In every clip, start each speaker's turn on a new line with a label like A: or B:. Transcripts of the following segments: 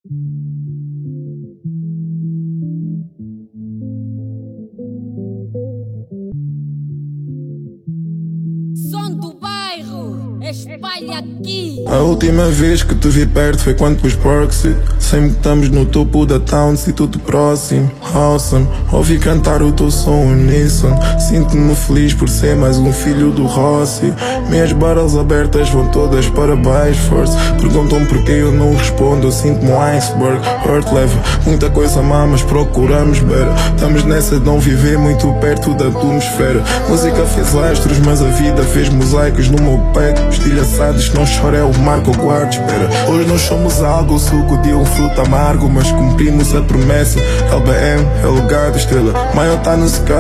A: Som do bairro, espalha aqui.
B: A última vez que te vi perto foi quando pus Proxy. Sempre que estamos no topo da town, se tudo próximo. Awesome, ouvi cantar o teu som uníssono. Sinto-me feliz por ser mais um filho do Rossi. Minhas barras abertas vão todas para baixo, force. Perguntam porquê eu não respondo, eu sinto-me um iceberg. Earth leva muita coisa má, mas procuramos better. Estamos nessa de não viver muito perto da atmosfera. Música fez astros, mas a vida fez mosaicos no meu peito. Estilhaçados, não chora, é o marco, eu guardo espera. Hoje nós somos algo, o suco de um fruto amargo, mas cumprimos a promessa. LBM é lugar de estrela, maior tá no sky,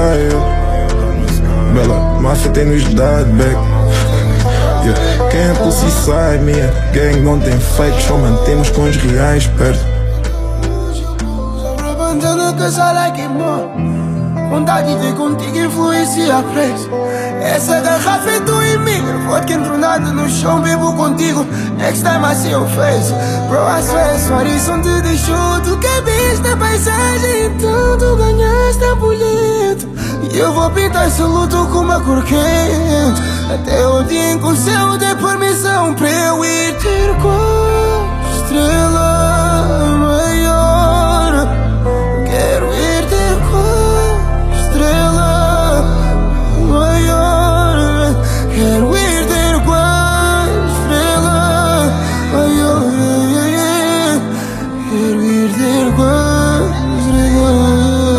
B: Bela, máfia tem-nos dado back. Yeah. Quem é pussy sai, minha gang não tem fake, só mantemos com os reais perto.
C: Sobre a bandana que a sala queimou, vontade de contigo influencia a preço. Essa garrafa é tu e mim, vodka entronada no chão, bebo contigo. Next time I see your face, bro, I swear, esse horizonte deixou. Tu cabes na paisagem, então tu ganhaste a boleto. E eu vou pintar esse luto com uma cor quente, até o dia em que o céu dê permissão para eu ir ter com a estrela maior. Quero ir ter com a estrela maior. Quero ir ter com a estrela maior. Quero ir ter com a estrela.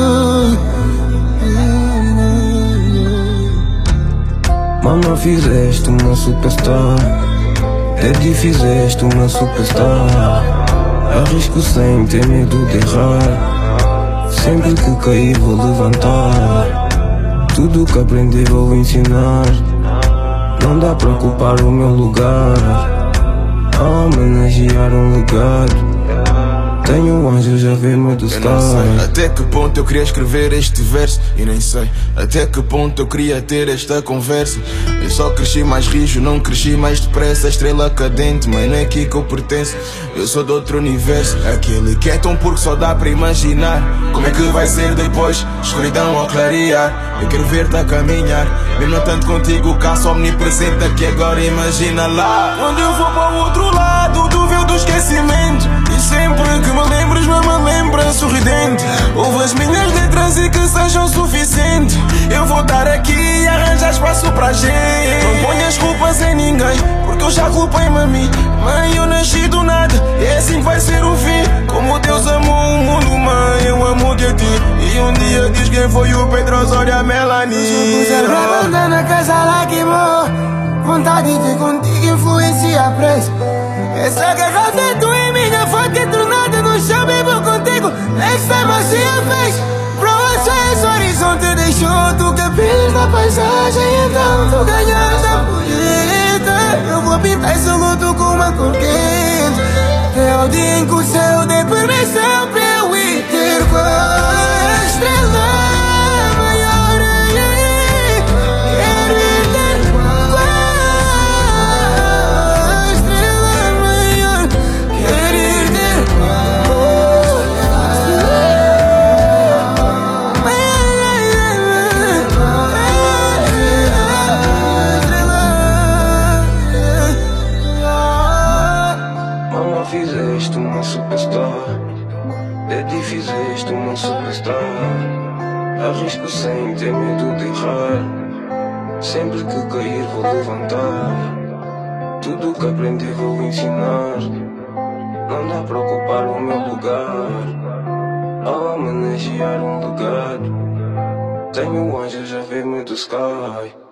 C: Mama, fizeste uma superstar. Daddy, fizeste uma superstar. Arrisco sem ter medo de errar. Sempre que cair vou levantar. Tudo que aprendi vou ensinar. Não dá pra ocupar o meu lugar. A homenagear um legado. Tenho anjos a ver-me do sky. Eu não sei até que ponto eu queria escrever este verso, e nem sei até que ponto eu queria ter esta conversa. Eu só cresci mais rijo, não cresci mais depressa. Estrela cadente, mas não é aqui que eu pertenço. Eu sou de outro universo, aquele que é tão puro que só dá para imaginar. Como é que vai ser depois, escuridão ao clarear. Eu quero ver-te a caminhar, mesmo tanto contigo, caço omnipresente aqui agora, imagina lá. Quando eu vou para o outro lado do véu do esquecimento, e sempre que me lembres, não me lembra sorridente. Ouve as minhas letras e que sejam suficientes. Eu vou dar aqui e arranjar espaço pra gente. Não ponhas culpas em ninguém, porque eu já culpei-me a mim. Mãe, eu nasci do nada, é assim que vai ser o fim. Como Deus amou o mundo, mãe, eu amo-te a ti. E um dia diz quem foi o Pedro Osório, a Melanie. Puser pra bandana que a sala queimou, vontade de contigo influencia a preço. Essa garrafa é tu e minha vodka é tornada no chão, bebo contigo. Next time I see your face, bro, I swear, esse horizonte deixou. Tu cabes na paisagem, então tu ganhaste a boleta. Eu vou pintar esse luto com uma cor quente, até o dia em que o céu dê permissão para eu ir ter com a estrela maior. Quero ir ter com a estrela maior. Quero ir ter com a estrela. Mama, fizeste uma superstar. Daddy, fizeste uma superstar. Arrisco sem ter medo de errar. Sempre que cair vou levantar. Tudo que aprendi vou ensinar. Não dá pra ocupar o meu lugar. Ao homenagear um legado. Tenho anjos a ver-me do sky.